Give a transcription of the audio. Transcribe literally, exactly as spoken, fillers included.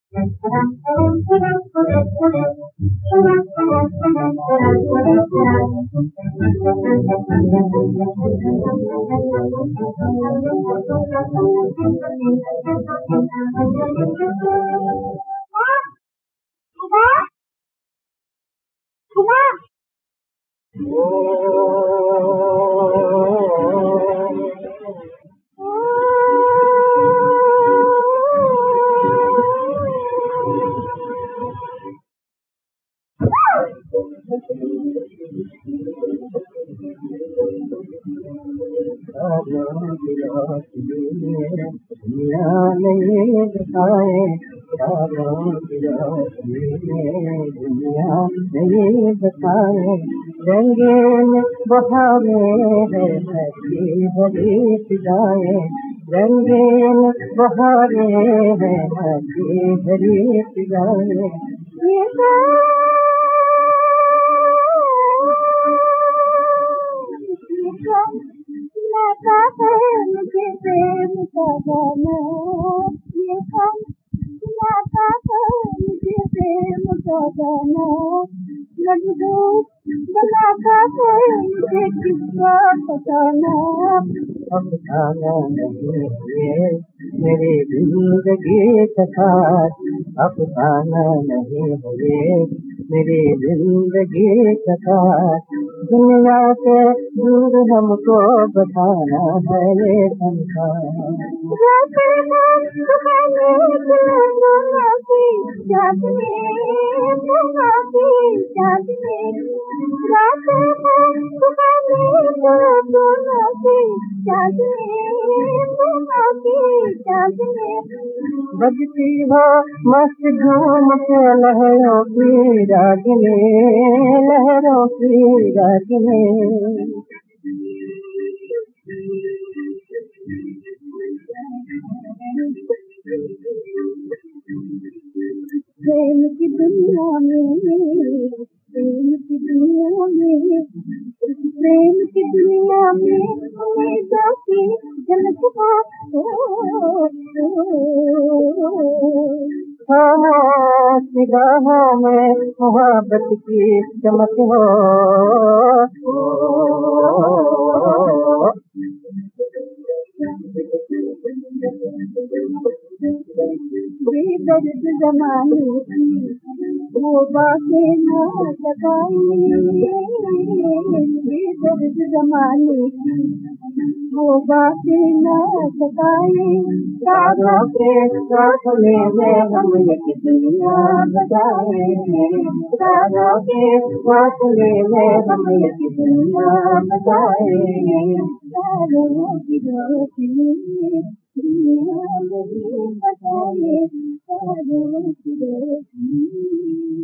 रंगीन बहारे है हरी भरी फिजाएं, रंगीन बहारे है हरी भरी फिजाएं। मुझे प्रेम का गाना, ये कौन सुनाता है मुझे प्रेम का गाना, मजबूर बनाता है मुझे किसका बताना। अफसाना नहीं है मेरी जिंदगी का साथ, अफसाना नहीं है मेरी जिंदगी का साथ, दुनिया से दूर हमको बताना है ये संसार। बजती हो मस्त घूम के लहरों की रागिनी, लहरों की रागिनी। प्रेम की दुनिया में, प्रेम की दुनिया में, प्रेम की दुनिया में उम्मीदों की झलक हो, खामोश निगाहों में मोहब्बत की चमक हो। दर्द जमाने की वो बातें न सताई, दर्द जमाने की वो बातें न सताई, सारों के काफले में हम एक दुनिया बसाए, सारों के काफले में हम एक दुनिया बसाए, सारों की रोशनी दुनिया में बसाए, सारों की रोशनी।